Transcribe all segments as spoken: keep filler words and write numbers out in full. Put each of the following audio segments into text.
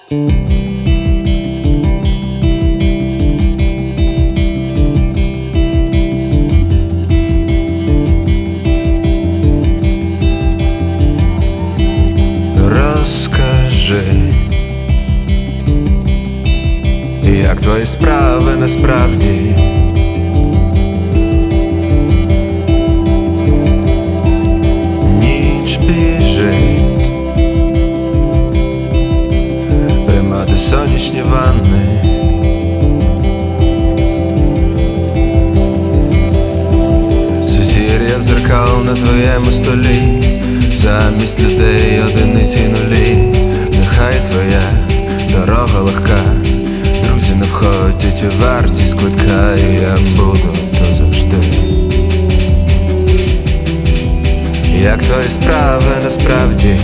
Розкажи, як твої справи насправді? Ніч біжить, приймати сонячні ванни. Сузір'я дзеркал на твоєму столі, замість людей одиниці й нулі. Нехай твоя дорога легка, друзі не входять у вартість квитка, і я буду то завжди. Як твої справи насправді?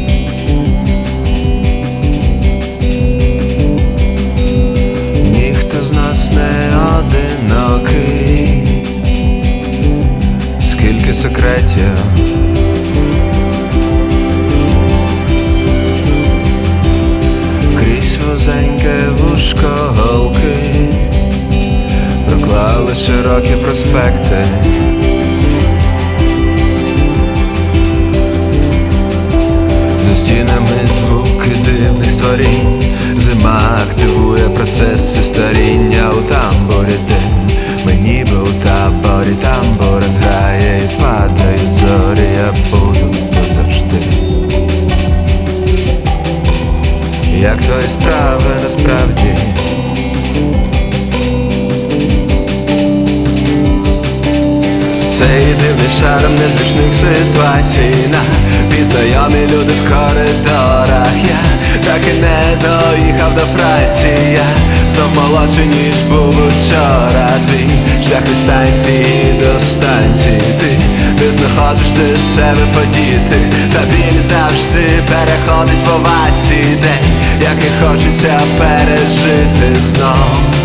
Ніхто з нас не одинокий, скільки секретів крізь вузеньке вушко голки проклали широкі проспекти. За стінами звуки дивних створінь, зима активує процеси старіння. У тамбурі дим, ми ніби у таборі, тамбурин грає і падають зорі. Я буду то завжди. Як твої справи насправді? Цей дивний шарм незручних ситуацій, напізнайомі люди в коридорах. Я так і не доїхав до Франції, я знов молодший, ніж був учора. Твій шлях від станції до станції, ти не знаходиш де себе подіти, та біль завжди переходить в овації. День, який хочеться пережити знов.